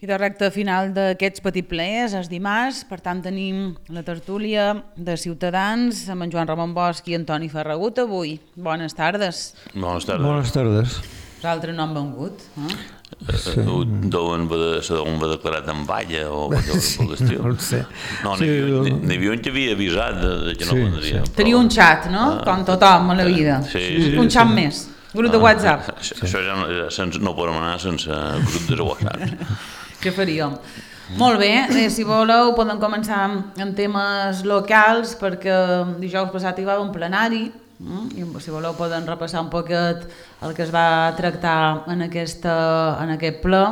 I de recte final d'aquests petits pleers, és dimarts, per tant tenim la tertúlia de Ciutadans amb en Joan Ramon Bosch i Antoni Ferragut avui. Bones tardes. Bones tardes. Bones tardes. Vosaltres no han vengut, eh? Deuen haver declarat en valla o qualsevol l'estiu. No ho sé. No, n'hi havia un que havia avisat que no vendria. Teniu un xat, no? Com tothom a la vida. Sí. Un xat més. Grup de WhatsApp. Això ja no podem anar sense grup de WhatsApp. Què faríem? Molt bé, si voleu podem començar amb temes locals perquè dijous passat hi va haver un plenari i si voleu podem repassar un poquet el que es va tractar en aquest ple.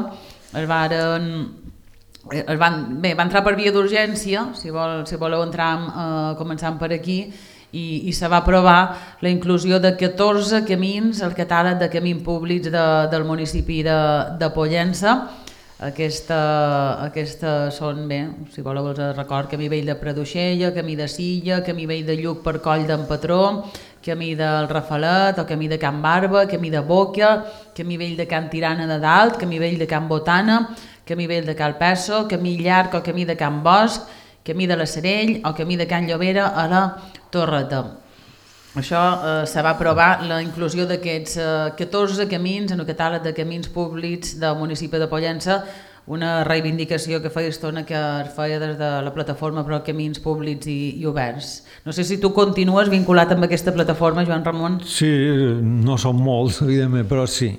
Va entrar per via d'urgència, si voleu entrar començant per aquí, i se va aprovar la inclusió de 14 camins al catàleg de camins públics del municipi de Pollença. Aquestes són, bé, si voleu els record, camí vell de Praduixella, camí de Silla, camí vell de Lluc per Coll d'en Patró, camí del Rafalet o camí de Can Barba, camí de Boca, camí vell de Can Tirana de Dalt, camí vell de Can Botana, camí vell de Cal Peso, camí llarg o camí de Can Bosch, camí de la Serell o camí de Can Llobera a la Torreta. Això se va aprovar la inclusió d'aquests 14 camins en el catàleg de camins públics del municipi de Pollença, una reivindicació que feia estona que es feia des de la plataforma per Camins Públics i Oberts. No sé si tu continues vinculat amb aquesta plataforma, Joan Ramon. Sí, no són molts, evidentment, però sí.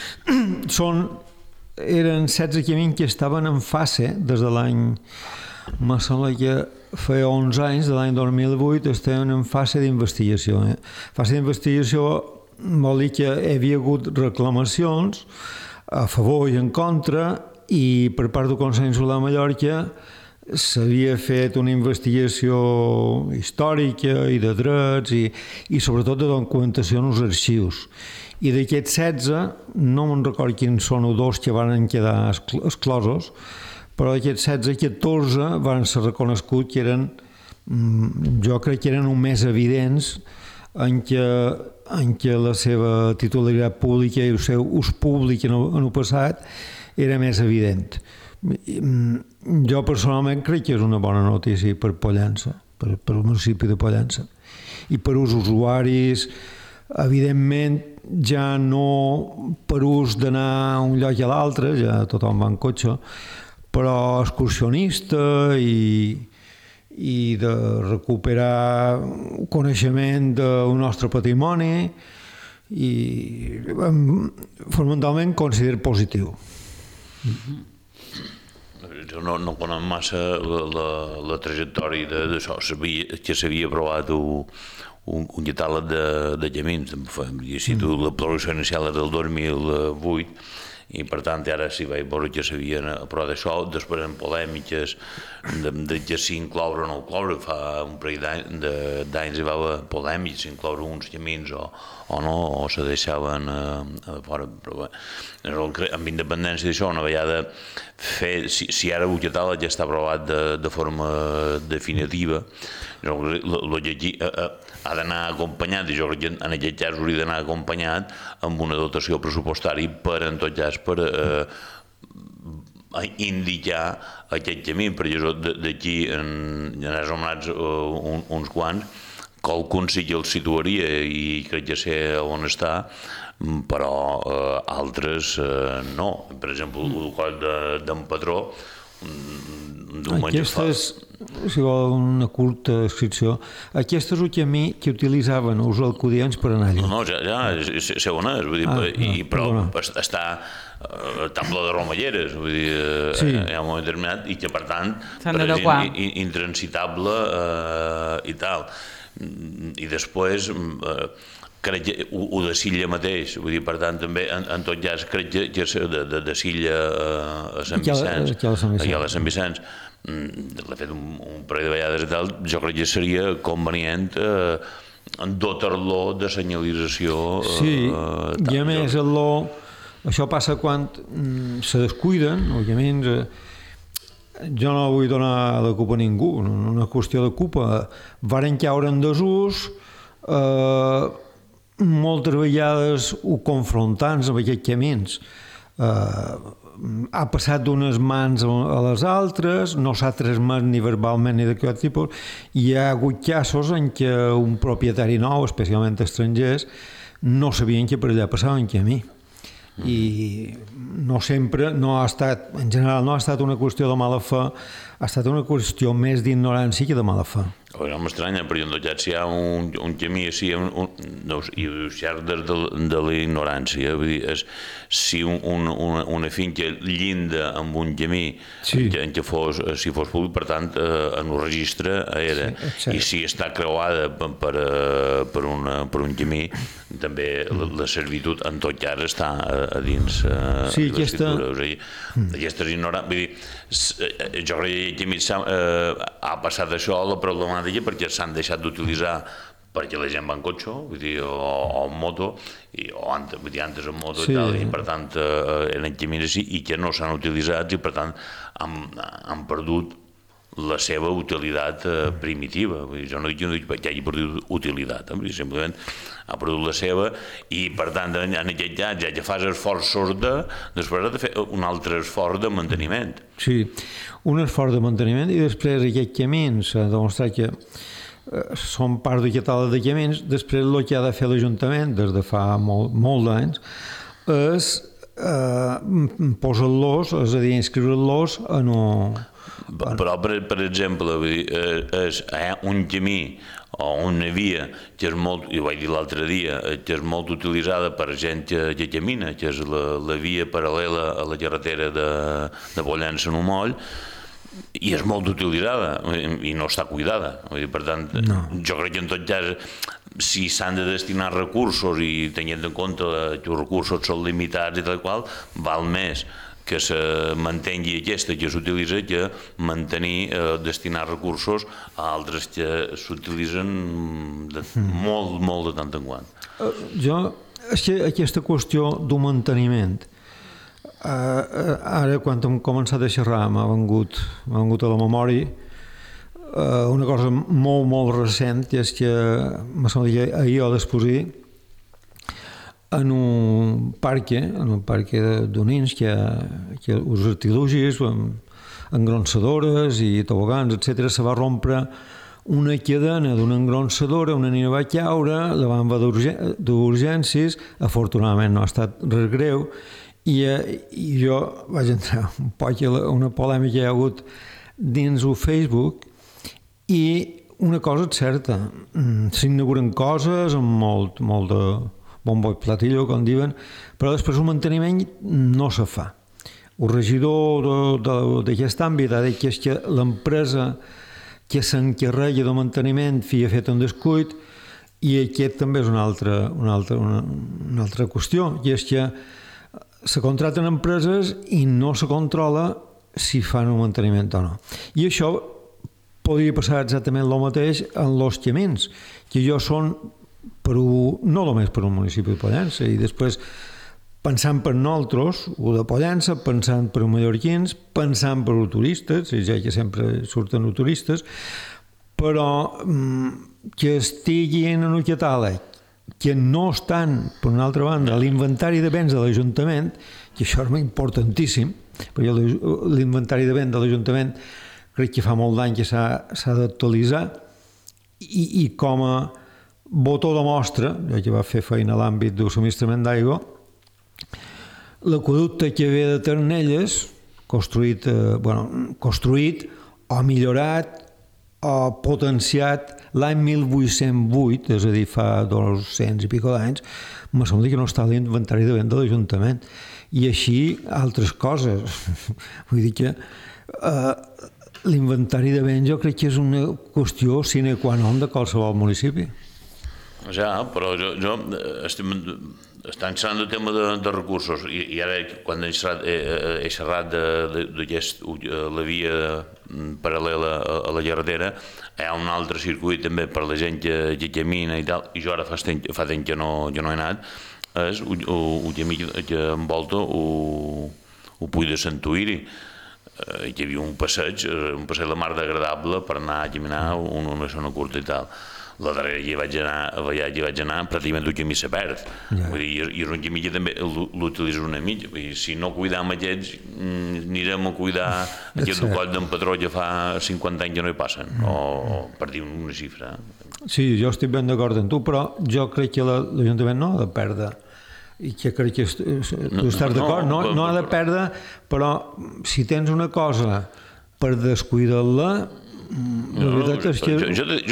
Eren 16 camins que estaven en fase des de l'any... Me sembla que feia 11 anys, de l'any 2008, estaven en fase d'investigació. Fase d'investigació vol dir que hi havia hagut reclamacions a favor i en contra i per part del Consell Insular de Mallorca s'havia fet una investigació històrica i de drets i sobretot de documentació en els arxius. I d'aquests 16, no me'n recordo quins són o dos que van quedar exclosos, però d'aquests 16, 14 van ser reconeguts que eren, jo crec que eren més evidents en què la seva titularitat pública i el seu ús públic en el passat era més evident. Jo personalment crec que és una bona notícia per Pollença, per el municipi de Pollença. I per als usuaris, evidentment, ja no per ús d'anar a un lloc a l'altre, ja tothom va en cotxe, però excursionista i de recuperar coneixement del nostre patrimoni i fonamentalment considero positiu. Jo no conec massa la trajectòria d'això, que s'havia aprovat un catàleg de camins, la progressió inicial era del 2008, i per tant ara sí vaig veure que s'havien aprovat això, després en polèmiques de que s'incloure o no incloure, fa un parell d'anys hi va haver polèmiques, s'incloure uns camins o no, o se deixaven a fora, però bé, amb independència d'això, una vegada si ara el catàleg ja està aprovat de forma definitiva, el que aquí ha d'anar acompanyat, i jo crec que en aquest cas hauria d'anar acompanyat amb una dotació pressupostària en tot cas per indicar aquest camí, perquè d'aquí n'han anomenats uns quants, qualcun sí que el situaria i crec que sé on està, però altres no. Per exemple, el coll d'en Patró, Aquesta és, si vol una curta descripció, aquest és el camí que utilitzaven els alcudians per anar allà. No, ja sé on és, vull dir, però està Tambla de Romalleres, vull dir, hi ha un moment determinat i que per tant és intransitable i tal. I després crec que ho de Silla mateix, vull dir, per tant també en tot cas crec que de Silla a Sant Vicenç, aquí a Sant Vicenç, l'he fet un parell de vegades i tal, jo crec que seria convenient dotar-lo de senyalització. Sí, i a més això passa quan se descuiden, òbviament, jo no vull donar la culpa a ningú, no és qüestió de culpa, varen caure en desús, moltes vegades ho confrontant amb aquests camins ha passat d'unes mans a les altres, no s'ha transmès ni verbalment ni d'aquest tipus, i hi ha hagut casos en què un propietari nou, especialment estrangers, no sabien que per allà passava un camí. I no sempre, en general no ha estat una qüestió de mala fe, ha estat una qüestió més d'ignorància que de mala fe. No m'estranya, perquè en tot cas si hi ha un camí així, i cert de la ignorància, vull dir, si una finca llinda amb un camí en què si fos públic, per tant, en un registre era, i si està creuada per un camí, també la servitud en tot cas està a dins l'escriptura. Aquesta és ignorant, vull dir, jo crec que ha passat això, la problemàtica, perquè s'han deixat d'utilitzar perquè la gent va en cotxe, vull dir, o en moto, o antes en moto i tal, i per tant eren camins així, i que no s'han utilitzat, i per tant han perdut la seva utilitat primitiva. Jo no dic que hagi perdut utilitat, simplement ha perdut la seva, i per tant en aquest cas, ja que fas esforços després has de fer un altre esforç de manteniment. Sí, un esforç de manteniment, i després aquests camins s'ha demostrat que són part d'aquest taula de camins. Després el que ha de fer l'Ajuntament des de fa molt d'anys és posar-los, és a dir, inscriure-los en un... Però, per exemple, és un camí o una via que és molt, i ho vaig dir l'altre dia, que és molt utilitzada per gent que camina, que és la via paral·lela a la carretera de Pollença en un moll, i és molt utilitzada i no està cuidada. Per tant, jo crec que en tot cas, si s'han de destinar recursos i tenint en compte que els recursos són limitats i tal qual, val més que se mantengui aquesta que s'utilitza que destinar recursos a altres que s'utilitzen molt de tant en quant. Jo, aquesta qüestió d'un manteniment, ara quan hem començat a xerrar m'ha vengut a la memòria una cosa molt recent, que és que ahir o després en un parque d'Unins, que els artilugis, engronsadores i tobogans, etc., se va rompre una cadena d'una engronsadora, una nina va caure, la van d'urgències, afortunadament no ha estat res greu, i jo vaig entrar un poc a una polèmica que hi ha hagut dins el Facebook, i una cosa és certa, s'inauguren coses amb molt de bombo i platillo, com diuen, però després el manteniment no se fa. El regidor d'aquest àmbit ha dit que és que l'empresa que s'encarrega de manteniment havia fet un descuit, i aquest també és una altra qüestió, i és que se contracten empreses i no se controla si fan un manteniment o no. I això podria passar exactament el mateix en els camins, que jo són no només per un municipi de Pollença, i després pensant per nosaltres, o de Pollença, pensant per els mallorquins, pensant per els turistes, ja que sempre surten els turistes, però que estiguin en un catàleg, que no estan, per una altra banda, a l'inventari de béns de l'Ajuntament, que això és importantíssim, perquè l'inventari de béns de l'Ajuntament crec que fa molt d'any que s'ha d'actualitzar, i com a botó de mostra, jo que va fer feina a l'àmbit del subministrament d'aigua, l'aqüeducte que ve de Ternelles, construït o millorat o potenciat l'any 1808, és a dir, fa 200 i pico d'anys, me sembla que no està a l'inventari de béns de l'Ajuntament. I així altres coses. Vull dir que l'inventari de béns jo crec que és una qüestió sine qua non de qualsevol municipi. Ja, però jo estan xerrant del tema de recursos, i ara quan he xerrat de la via paral·lela a la carretera, hi ha un altre circuit també per la gent que camina i tal, i jo ara fa temps que no he anat, és un camí que envolta el Puig de Santuïri. Hi havia un passeig de mar d'agradable per anar a caminar una zona curta i tal. la darrera hi vaig anar pràcticament un camí se perd. Vull dir, i un camí que també l'utilitzo una mica. Vull dir, si no cuidam aquests, anirem a cuidar aquest coll d'en Patró que fa 50 anys que no hi passen, o per dir una xifra. Sí, jo estic ben d'acord amb tu, però jo crec que l'Ajuntament no ha de perdre, i que crec que tu estàs d'acord, no ha de perdre, però si tens una cosa per descuidar-la, la veritat és que...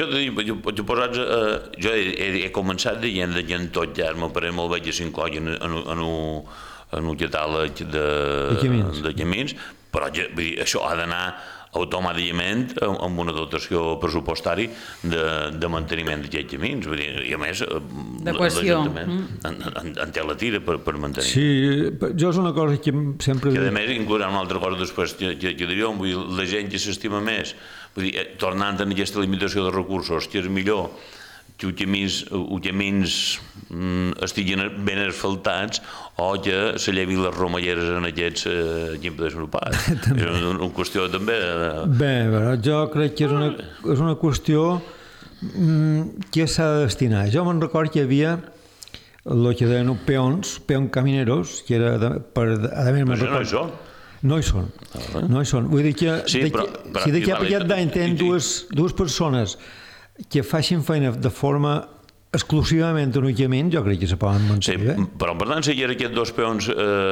Jo he començat dient que en tot ja me pareix molt bé que s'inclogui en un catàleg de camins, però això ha d'anar automàticament amb una dotació pressupostari de manteniment d'aquests camins. I a més, l'Ajuntament en té la tira per mantenir. Sí, jo és una cosa que sempre... Que a més inclourà una altra cosa després que diríem, la gent que s'estima més, tornant a aquesta limitació de recursos, que és millor que els camins estiguin ben asfaltats o que se llevi les romalleres en aquests llimpes desenvolupats. És una qüestió també... Bé, jo crec que és una qüestió que s'ha de destinar. Jo me'n record que hi havia el que deien peons camineros, que era per... No hi són. No hi són. Vull dir que si d'aquí a aquest d'any tenen dues persones que facin feina de forma exclusivament en un camí, jo crec que se poden mantenir bé. Sí, però per tant, si hi ha aquests dos peons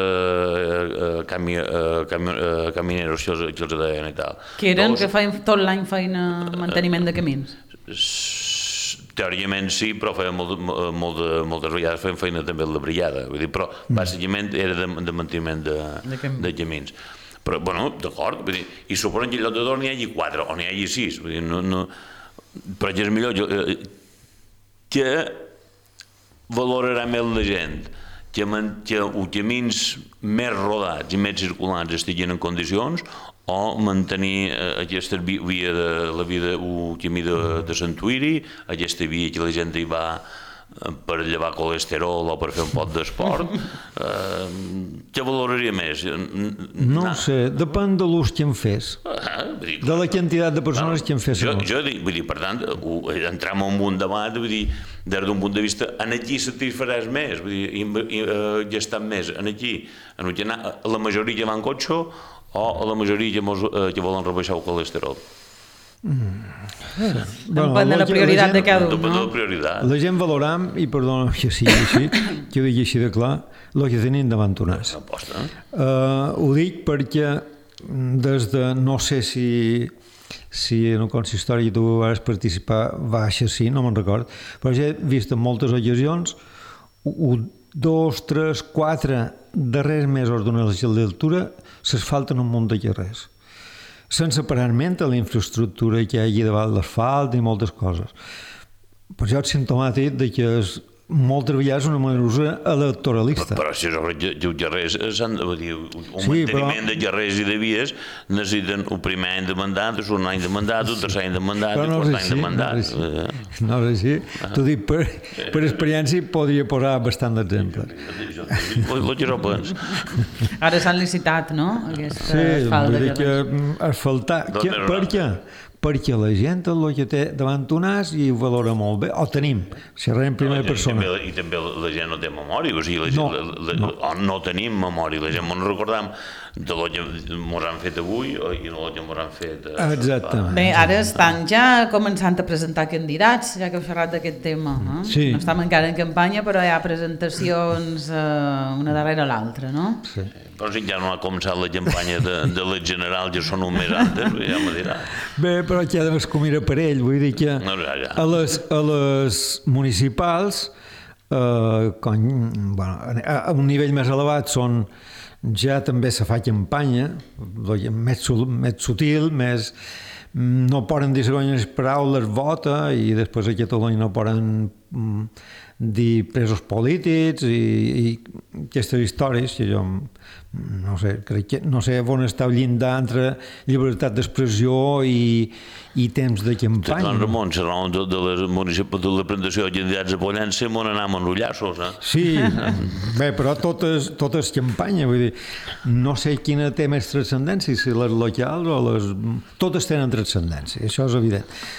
camineros que els deien i tal. Que eren que feien tot l'any feina manteniment de camins? Teòricament sí, però feien moltes vegades feien feina també de brigada, però bàsicament era de manteniment de camins. Però, bueno, d'acord, i suposen que en lloc de dos n'hi hagi 4 o n'hi hagi 6, però és millor que valorarà més la gent, que els camins més rodats i més circulants estiguin en condicions, o mantenir aquesta via la camí de Sant Tuïri, aquesta via que la gent hi va per llevar colesterol o per fer un pot d'esport. Què valoraria més? No ho sé, depèn de l'ús que en fes, de la quantitat de persones que en fes. Jo vull dir, per tant, entrem en un debat, vull dir, des d'un punt de vista, en aquí satisfaràs més, vull dir, gastar més, en aquí, la majoria que va en cotxe o la majoria que volen rebaixar el colesterol. Depèn de la prioritat de cada un, no? La gent valoram, i perdona que sigui així, que ho digui així de clar, el que tenim davant un nas. Ho dic perquè des de, no sé si en un consistori tu vas participar, va així, no me'n record, però ja he vist en moltes ocasions 2, 3, 4 darrers mesos d'una legislatura s'asfalten un munt de carrers, sense parar en mente la infraestructura que hi ha davant l'asfalt i moltes coses. Per això és simptomàtic que és moltes vegades una mesura electoralista. Però si sobre els carrers s'han de dir, un manteniment de carrers i de vies necessiten un primer any de mandat, un segon any de mandat, un tercer any de mandat, un quart any de mandat. No és així. T'ho dic, per experiència podria posar bastant d'exemples. Ara s'han licitat, no? Sí, vull dir que asfaltar. Per què? Perquè la gent el que té davant un nas i ho valora molt bé, o tenim, si res en primera persona. I també la gent no té memòria, o sigui, no tenim memòria, la gent no recordam de lo que ens han fet avui i de lo que ens han fet... Exactament. Bé, ara estan ja començant a presentar candidats, ja que heu xerrat d'aquest tema. No estem encara en campanya, però hi ha presentacions una darrere l'altra, no? Sí. Però si ja no ha començat la campanya de les generals, ja són un mes antes, ja me dirà. Bé, però que ha de escomir per ell, vull dir que a les municipals, a un nivell més elevat ja també se fa campanya, més sutil, més... No poden dir segons paraules, vota, i després a Catalunya no poden dir presos polítics i aquestes històries que jo no sé, crec que no sé on està el llindar entre llibertat d'expressió i temps de campanya. Doncs Ramon, serà de la presentació de candidats a Pollença on anàvem enrotllassos, eh? Sí, bé, però tot és campanya, vull dir, no sé quina té més transcendència, si les locals o les... Totes tenen transcendència, això és evident.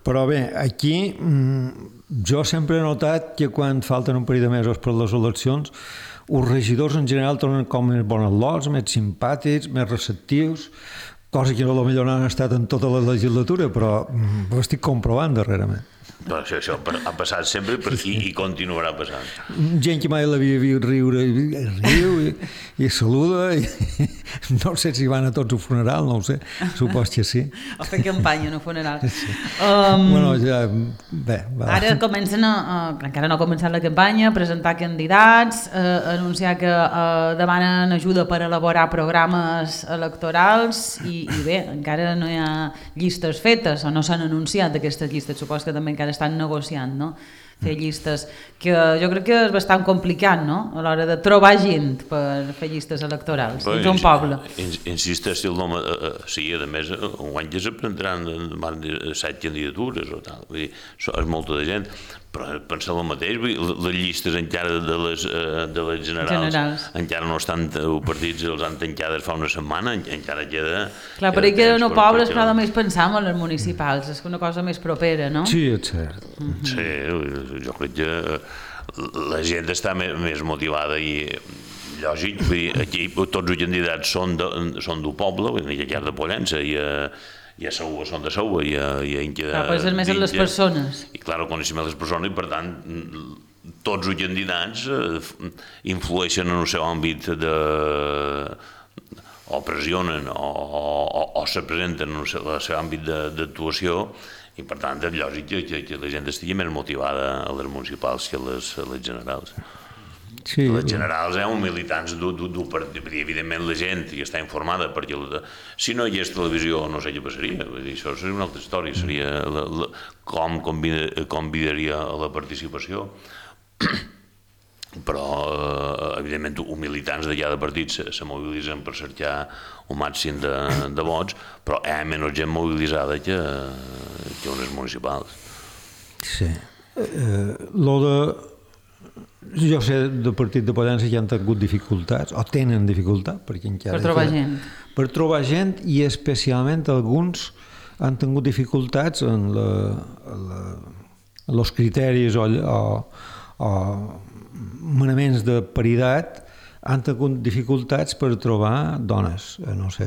Però bé, aquí jo sempre he notat que quan falten un parell de mesos per les eleccions, els regidors en general tornen com més bones lots, més simpàtics, més receptius, cosa que potser no han estat en tota la legislatura, però ho estic comprovant darrerament. Però això ha passat sempre i continuarà passant. Gent que mai l'havia vist riure, riu i saluda, i no sé si van a tots al funeral, no ho sé, supos que sí. O fer campanya en un funeral. Sí. Bueno, ja, bé, va. Ara comencen encara no ha començat la campanya, a presentar candidats, anunciar que demanen ajuda per elaborar programes electorals i bé, encara no hi ha llistes fetes o no s'han anunciat aquestes llistes, supos que també encara estan negociant, no? Fer llistes, que jo crec que és bastant complicat, no? A l'hora de trobar gent per fer llistes electorals dins un poble. Insisteix, el sí, a més, un any ja se presentaran 7 candidatures o tal, vull dir, és molta de gent, però penseu el mateix, les llistes encara de les generals encara no estan partits, els han tancades fa una setmana, encara queda... Clar, però hi queden pobles, però només pensam en les municipals, és una cosa més propera, no? Sí, és cert. Sí, jo crec que la gent està més motivada i lògic, vull dir, aquí tots els candidats són del poble, vull dir, de Pollença i a Seua són de Seua i en queda... Clar, però és més en les persones. I clar, coneixem les persones i per tant tots els candidats influeixen en el seu àmbit o pressionen o se presenten en el seu àmbit d'actuació i per tant és lògic que la gent estigui més motivada a les municipals que a les generals. Sí. Les generals militants d'un partit, evidentment la gent que està informada, perquè si no hi hagués televisió no sé què passaria, això seria una altra història, seria com convidaria a la participació, però evidentment els militants d'allà de partits se mobilitzen per cercar un màxim de vots, però hi ha menys gent mobilitzada que unes municipals. Sí. Jo sé del partit de Pollença que han tingut dificultats, o tenen dificultat, perquè encara... Per trobar gent. Per trobar gent, i especialment alguns han tingut dificultats en els criteris o manaments de paritat, han tingut dificultats per trobar dones, no sé,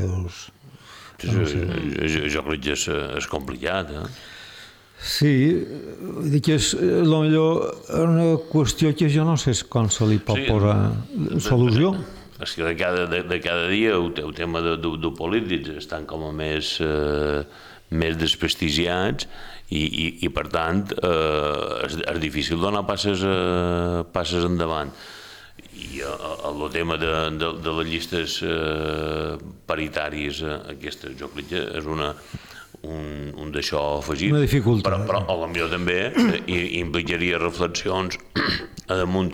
jo crec que és complicat, Sí, que és potser una qüestió que jo no sé com se li pot posar solució. És que de cada dia el tema de polítics estan com a més desprestigiats i per tant és difícil donar passes endavant. I el tema de les llistes paritàries aquestes jo crec que és un d'això afegit, una dificultat, però potser també implicaria reflexions a damunt,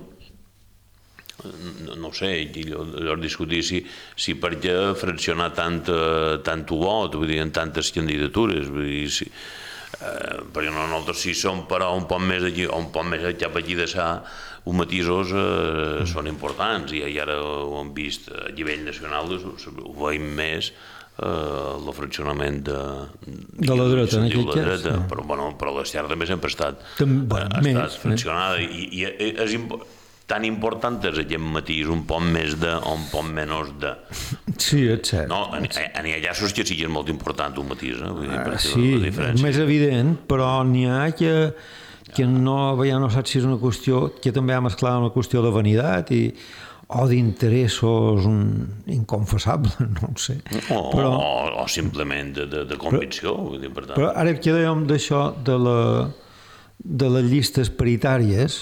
no sé, llavors discutir si per què fraccionar tant vot, vull dir, en tantes candidatures, vull dir, perquè nosaltres si som però un poc més aquí o un poc més cap aquí de sa, els matisos són importants i ara ho hem vist a nivell nacional, ho veiem més el fraccionament de la dreta, en aquest cas. Però l'esquerra també sempre ha estat fraccionada i és tan important és aquest matís, un poc més de o un poc menys de. Sí, és cert. N'hi ha llaços que sí que és molt important un matís. Sí, és més evident, però n'hi ha que no saps si és una qüestió que també ha mesclat una qüestió de vanitat o d'interessos inconfessables, no ho sé. O simplement de convicció. Però ara que dèiem d'això de les llistes paritàries,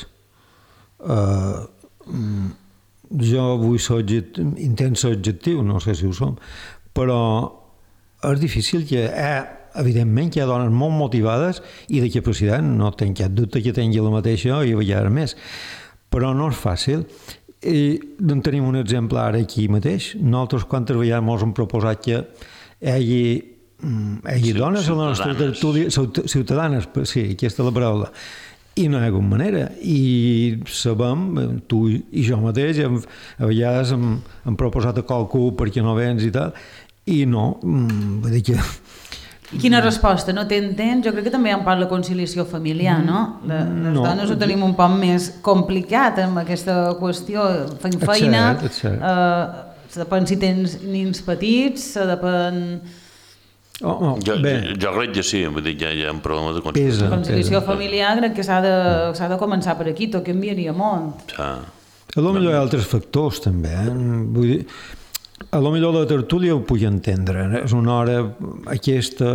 jo vull ser intent ser objectiu, no sé si ho som, però és difícil que evidentment que hi ha dones molt motivades i de capacitat, no tinc cap dubte que tingui la mateixa i hi ha més, però no és fàcil. I en tenim un exemple ara aquí mateix. Nosaltres quantes vegades ens hem proposat que hi hagi dones a la nostra tertúlia, ciutadanes, sí, aquesta és la paraula, i no hi ha hagut manera. I sabem, tu i jo mateix, a vegades hem proposat a qualcú perquè no vens i tal, i no, vull dir I quina resposta? No t'entens? Jo crec que també hi ha un part la conciliació familiar, no? Les dones ho tenim un poc més complicat amb aquesta qüestió. Fem feina, depèn si tens nins petits, depèn... Jo crec que sí, vull dir, hi ha un problema de conciliació. La conciliació familiar crec que s'ha de començar per aquí, tot canviaria molt. A lo millor hi ha altres factors també, vull dir, a lo millor la tertúlia ho puc entendre, és una hora aquesta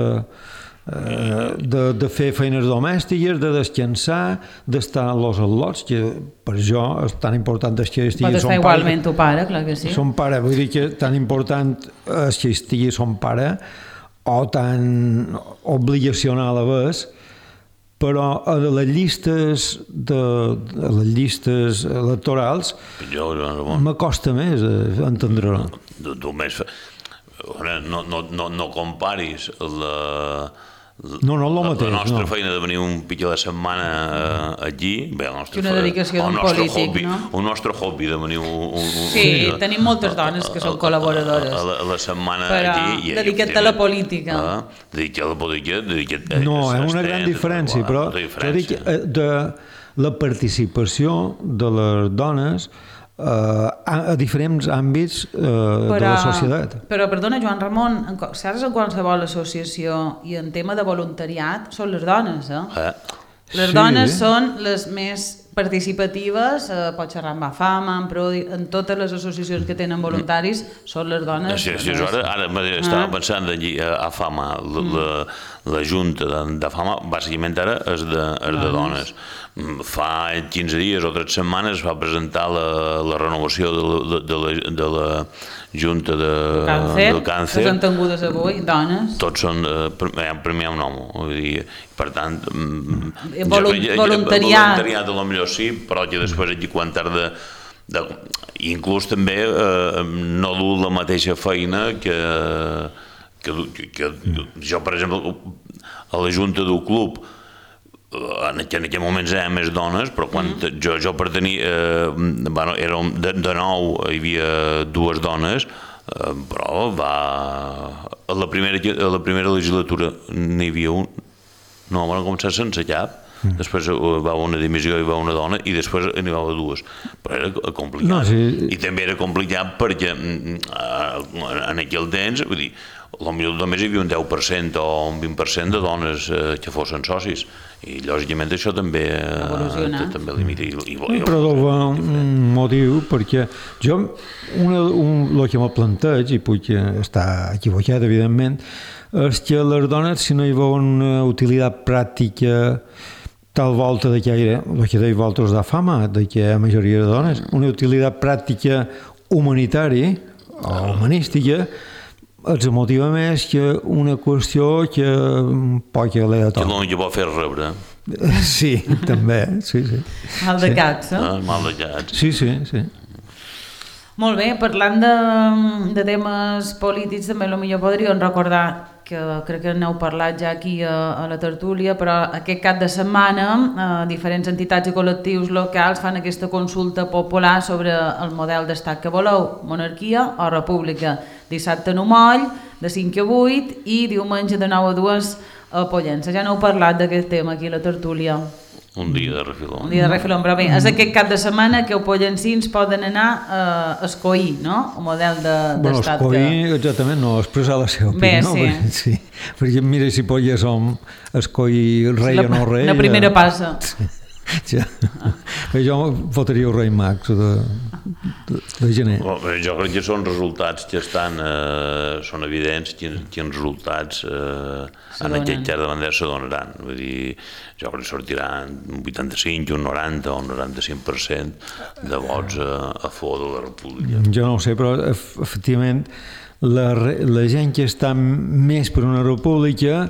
de fer feines domèstiques, de descansar, d'estar a los al·lots, que per jo és tan important que estigui son pare. Pot estar igualment tu pare, clar que sí. Son pare, vull dir que tan important és que estigui son pare o tan obligacional a vegades, però a les llistes electorals m'acosta més entendre-ho. No comparis No, el mateix. La nostra feina de venir un pitjor de setmana allí, bé, una dedicació d'un polític, no? El nostre hobby de venir Sí, tenim moltes dones que són col·laboradores. A la setmana allí. allí... Però dedica't a la política. Dedica't a la política, no, hi ha una gran diferència, però de la participació de les dones a diferents àmbits de la societat. Però, perdona, Joan Ramon, saps en qualsevol associació i en tema de voluntariat són les dones, Les dones són les més participatives, pot xerrar amb AFAMA, en totes les associacions que tenen voluntaris, són les dones. Sí, ara estava pensant a AFAMA, la junta d'AFAMA, bàsicament ara és de dones. Fa 15 dies o 3 setmanes va presentar la renovació de la junta del càncer. Que són tengudes avui, dones. Tots són, per mi hi ha un home, per tant, voluntariat a lo millor sí, però que després aquí quan tarda, inclús també no dur la mateixa feina que jo, per exemple, a la junta d'un club, en aquell moment hi havia més dones, però quan jo pertanyia, de nou hi havia 2 dones, però a la primera legislatura n'hi havia un, no, van començar sense cap, després va una dimissió i va una dona i després n'hi va 2, però era complicat. I també era complicat perquè en aquell temps, vull dir, potser només hi havia un 10% o un 20% de dones que fossin socis i lògicament això també limita. Però un motiu, perquè jo el que me planteig, i puc estar equivocat evidentment, és que les dones, si no hi veuen una utilitat pràctica tal volta de que era, el que deia vosaltres de fama, de que la majoria de dones, una utilitat pràctica humanitària o humanística, els motiva més que una qüestió que poc aleatori. Que pot fer rebre. Sí, també, sí. Mal de cats, Mal de cats. Sí. Molt bé, parlant de temes polítics, també potser podríem recordar que crec que n'heu parlat ja aquí a la tertúlia, però aquest cap de setmana diferents entitats i col·lectius locals fan aquesta consulta popular sobre el model d'estat que voleu, monarquia o república. Dissabte a Moll, de 5 a 8 i diumenge de 9 a 2 a Pollença. Ja n'heu parlat d'aquest tema aquí a la tertúlia. Un dia de refilón. Però bé, és aquest cap de setmana que els pollencins poden anar a escollir, no? El model d'estat que... Escollir, exactament, no, expressar la seva opinió. Bé, sí. Perquè mira, si ja som escollir rei o no rei... La primera passa. Ja. Jo votaria el rei Max de gener. Jo crec que són resultats que són evidents, quins resultats en aquest llarg de bandera se donaran. Vull dir, jo crec que sortiran un 85, un 90 o un 95% de vots a favor de la república. Jo no ho sé, però efectivament la gent que està més per una república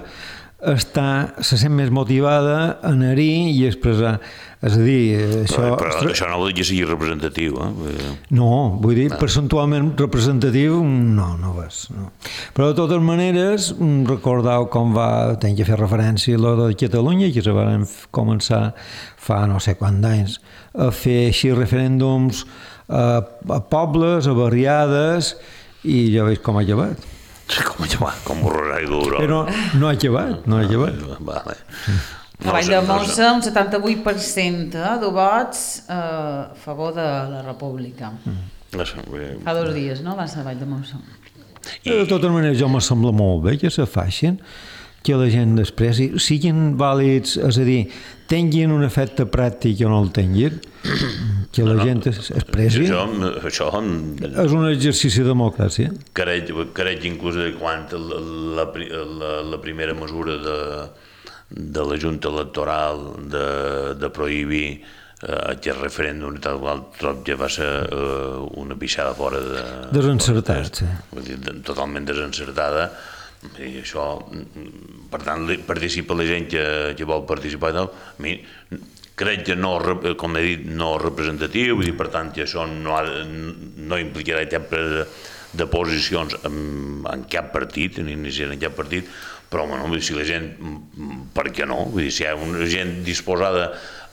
se sent més motivada a anar-hi i expressar. És a dir, això no vol dir que sigui representatiu. No, vull dir, percentualment representatiu no és. Però de totes maneres, recordeu com tenir que fer referència a la de Catalunya, que se van començar fa no sé quants anys a fer així referèndums a pobles, a barriades, i ja veus com ha acabat. Com un rosari d'oro. Però no ha llevat, no ha llevat. Vale. A Vall de Mossa, un 78% de vots a favor de la República. Fa 2 dies, no? Va ser a Vall de Mossa. De tota manera, jo me sembla molt bé que se facin, que la gent després siguin vàlids, és a dir, tinguin un efecte pràctic o no el tinguin, que la gent expressi. Això és un exercici de democràcia. crec inclús de quan la primera mesura de la Junta Electoral de prohibir aquest referèndum i tal qual, trob que va ser una pixada fora de... Desencertat, sí. Totalment desencertada. I això, per tant, participa la gent que vol participar i tal. A mi crec que no, com he dit, no representatiu, i per tant que això no implicarà cap de posicions en cap partit, ni en cap partit, però bueno, si la gent, per què no? Vull dir, si hi ha una gent disposada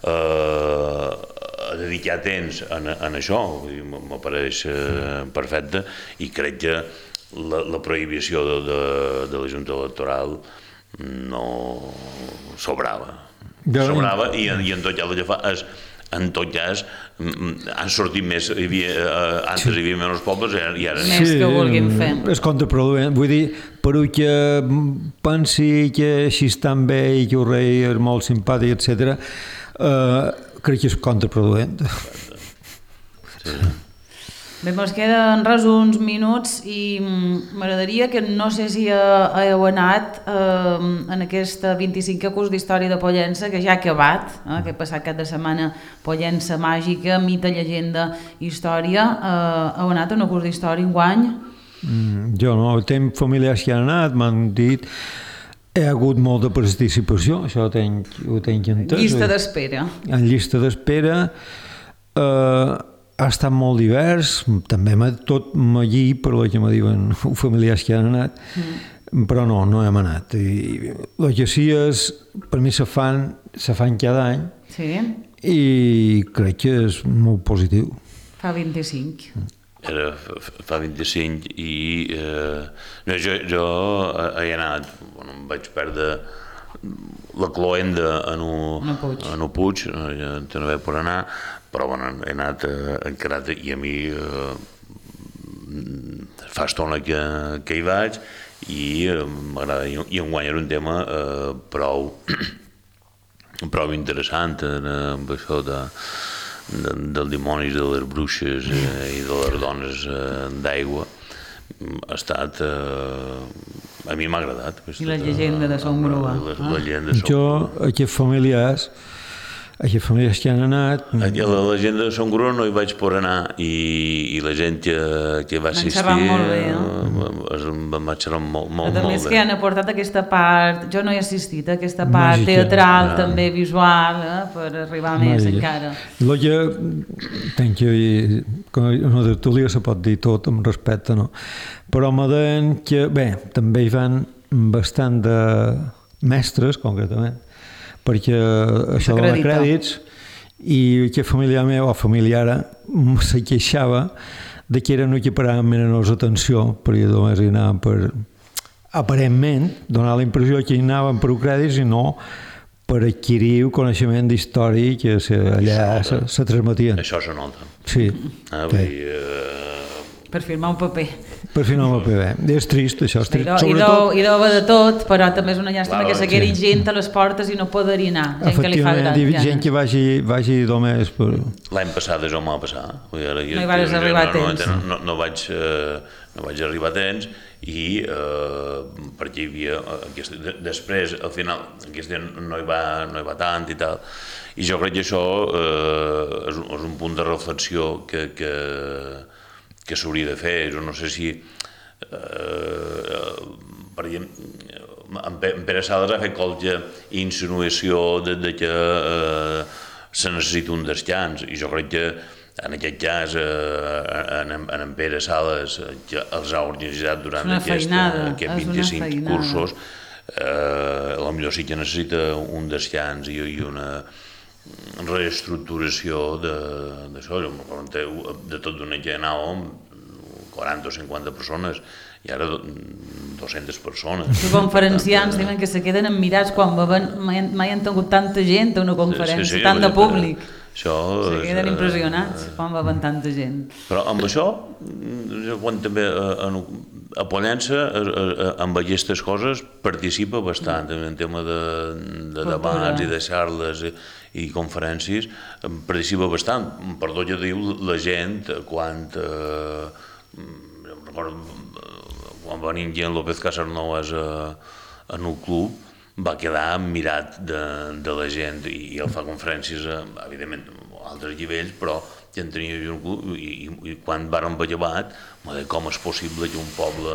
a dedicar temps en això, m'apareix perfecte, i crec que la prohibició de la Junta Electoral no sobrava. I en tot cas el que fa és, en tot cas, han sortit més, antes hi havia menys pobles i ara més que vulguin fer. És contraproduent, vull dir, però que pensi que així estan bé i que el rei és molt simpàtic, etc., crec que és contraproduent. Sí. Bé, ens queden res uns minuts i m'agradaria que, no sé si heu anat en aquesta 25è curs d'Història de Pollença, que ja ha acabat, que ha passat cap de setmana, Pollença màgica, mite, llegenda, història. Heu anat a un curs d'història enguany? Jo no, tinc familiars que han anat, m'han dit, hi ha hagut molta participació, això ho tinc entès. Llista d'espera. En llista d'espera, ha estat molt divers, també tot m'allí, per el que me diuen familiars que han anat, però no hem anat. I el que sí és, per mi se fan cada any, sí. I crec que és molt positiu. Fa 25. Fa 25 i jo he anat, em vaig perdre la cloenda en un Puig, no vaig poder anar, però he anat encarat i a mi fa estona que hi vaig i m'agrada, i enguany era un tema prou interessant amb això dels dimonis, de les bruixes i de les dones d'aigua. Ha estat... a mi m'ha agradat. I la llegenda de Som Grua. Jo, aquests familiars que han anat... La llegenda de Som Grua no hi vaig poder anar i la gent que va assistir va xerrar molt bé. A més que han aportat aquesta part, jo no he assistit a aquesta part teatral, també visual, per arribar més encara. El que tenc que una tertúlia se pot dir tot amb respecte, no? Però me deien que, bé, també hi van bastant de mestres, concretament, perquè això de crèdits, i que familiar meu o familiara se queixava de que no equiparaven menys atenció, perquè només hi anaven per, aparentment, donar la impressió que hi anaven per crèdits i no per adquirir coneixement d'història que allà se transmetien. Això se nota. Sí. Per firmar un paper. Per firmar un paper, bé. És trist, això. I deu haver de tot, però també és una llàstima que s'aqueri gent a les portes i no poder-hi anar. Gent que li fa gran ganes. Gent que vagi només per... L'any passat això m'ha passat. No hi vas arribar a temps. No vaig arribar a temps i perquè hi havia... Després, al final, aquest dia no hi va tant i tal. I jo crec que això és un punt de reflexió que s'hauria de fer. Jo no sé si per exemple en Pere Sales ha fet qualque insinuació de que se necessita un descans i jo crec que en aquest cas en Pere Sales que els ha organitzat durant aquests 25 cursos potser sí que necessita un descans i una reestructuració d'això, de tot d'una que anàvem 40 o 50 persones i ara 200 persones. Els conferenciants diuen que se queden admirats quan mai han tingut tanta gent a una conferència, tant de públic. Això se queden impressionats quan va haver tanta gent. Però amb això, quan també a Pollença, amb aquestes coses, participa bastant en tema de debats i de xarles i conferències, participa bastant. Per tot ja diu, la gent, quan va venir en López Casarnovas en un club, va quedar admirat de la gent i ell fa conferències, evidentment, a altres nivells, però ja en tenia un club i quan vàrem llevat, com és possible que un poble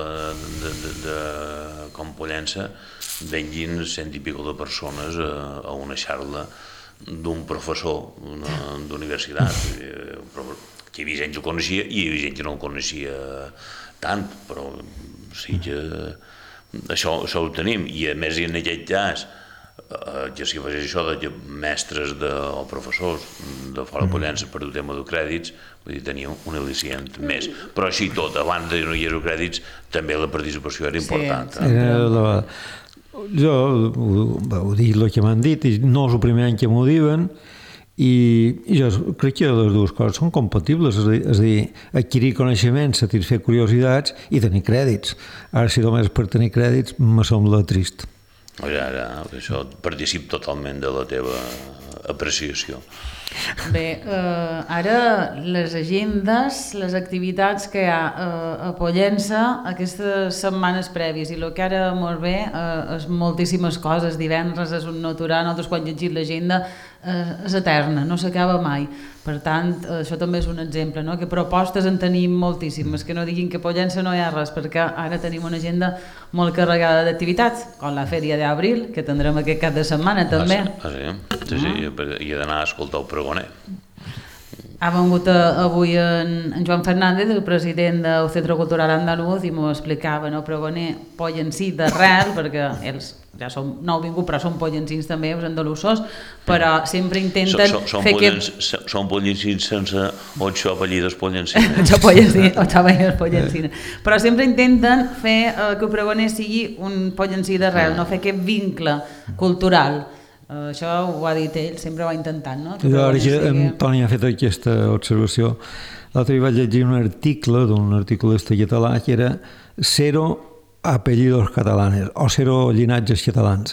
com Pollença venguin 100 i pico de persones a una xarra d'un professor d'universitat, que hi havia gent que ho coneixia i hi havia gent que no ho coneixia tant, però sí que això ho tenim, i a més en aquest cas que si facis això de mestres o professors de fora de Pollença per el tema de crèdits, vull dir, tenia un al·licient més, però així tot, abans de no hi hagués crèdits també la participació era important. Jo ho dic el que m'han dit, i no és el primer any que m'ho diuen, i jo crec que les dues coses són compatibles, és a dir, adquirir coneixements, satisfer curiositats i tenir crèdits. Ara, si només per tenir crèdits, me sembla trist. Ara, això participa totalment de la teva apreciació. Bé, ara les agendes, les activitats que hi ha a Pollença aquestes setmanes prèvies, i el que ara molt bé és moltíssimes coses. Divendres és un natural, nosaltres quan llegim l'agenda és eterna, no s'acaba mai. Per tant, això també és un exemple, no? Que propostes en tenim moltíssimes, que no diguin que a Pollença no hi ha res, perquè ara tenim una agenda molt carregada d'activitats, com la Fèria d'Abril, que tindrem aquest cap de setmana també. Sí, i he d'anar a escoltar el pregoner. Ha vengut avui en Joan Fernández, el president del Centre Cultural Andaluz, i m'ho explicava, no? Pregoner pollencí d'arrel, perquè ells ja no heu vingut, però són pollencins també, els andalusos, però sempre intenten fer que... Són pollencins sense 8 apellides pollencines. 8 apellides pollencines. Però sempre intenten fer que el pregoner sigui un pollencí d'arrel, no fer aquest vincle cultural. Això ho ha dit ell, sempre ho ha intentat, no? Ara que en Toni ha fet aquesta observació, l'altre dia vaig llegir un article d'un articulista català que era Cero apellidos catalanes o cero llinatges catalans,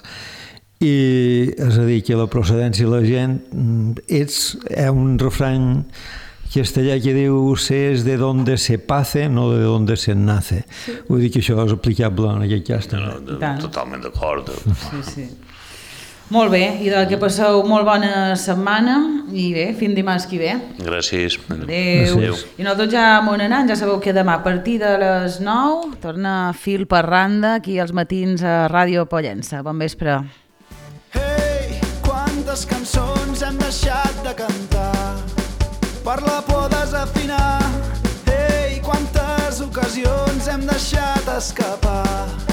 i és a dir, que la procedència de la gent és un refrany castellà que diu se és de donde se pace, no de donde se nace. Vull dir que això és aplicable en aquest cas també. Totalment d'acord. Sí. Molt bé, i que passeu molt bona setmana i bé, fins dimarts que ve. Gràcies. Adéu. I nosaltres ja m'on anant, ja sabeu que demà a partir de les 9 torna Fil per randa aquí als matins a Ràdio Pollença. Bon vespre. Hey, quantes cançons hem deixat de cantar per la por desafinar. Hey, quantes ocasions hem deixat escapar.